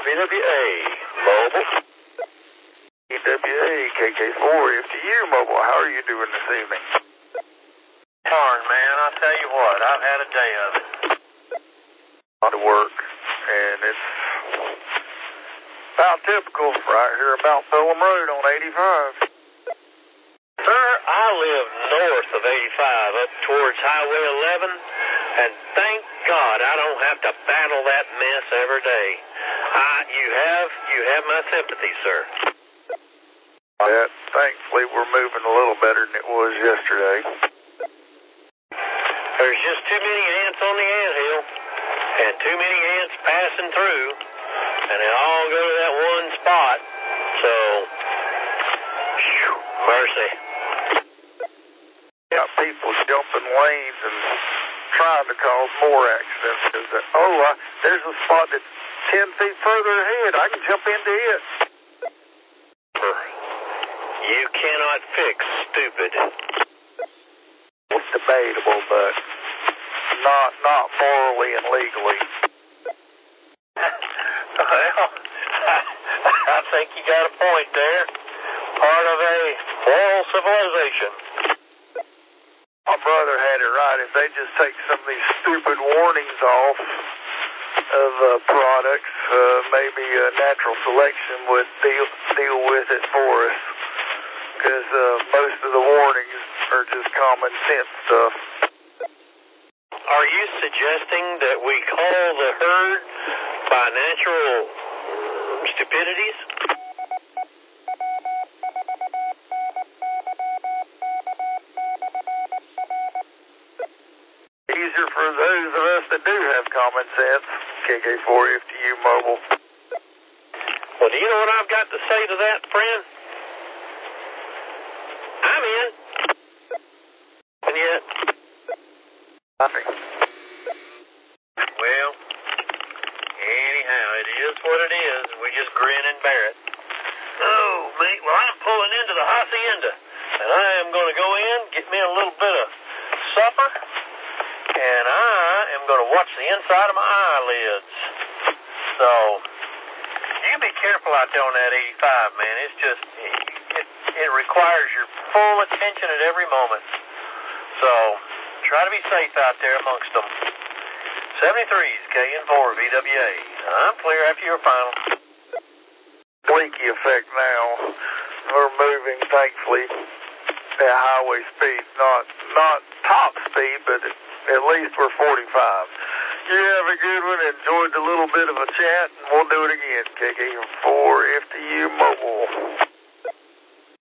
VWA Mobile. VWA KK4 FTU Mobile. How are you doing this evening? Darn, man, I'll tell you what, I've had a day of it. A lot of work, and it's about typical right here about Pelham Road on 85. Sir, I live north of 85 up towards Highway 11, and thank God I don't have to battle that mess every day. You have my sympathy, sir. Yeah, thankfully we're moving a little better than it was yesterday. There's just too many ants on the anthill, and too many ants passing through, and they all go to that one spot, so, mercy. Got people jumping lanes and trying to cause more accidents. There's a spot that's 10 feet further ahead. I can jump into it. You cannot fix stupid. It's debatable, but not morally and legally. Well, I think you got a point there. Part of a moral civilization. My brother had it right. If they just take some of these stupid warnings off of products, maybe natural selection would deal with it for us. Because most of the warnings are just common sense stuff. Are you suggesting that we call the herd by natural stupidities? Easier for those of us that do have common sense. KK4 FTU Mobile. Well, do you know what I've got to say to that, friend? I'm in. And yet, Nothing. well, anyhow, it is what it is. We just grin and bear it. Oh, mate, well, I'm pulling into the hacienda, and I am going to go in, get me a little bit of supper, and I am going to watch the inside of my eyelids. So, you be careful out there on that 85, man. It's just, it requires your full attention at every moment. So, try to be safe out there amongst them. 73's KN4 VWA. I'm clear after your final. Blinky effect now. We're moving, thankfully, at highway speed. Not top speed, but at least we're 45. You have a good one. Enjoyed a little bit of a chat, and we'll do it again. KK4 FTU Mobile.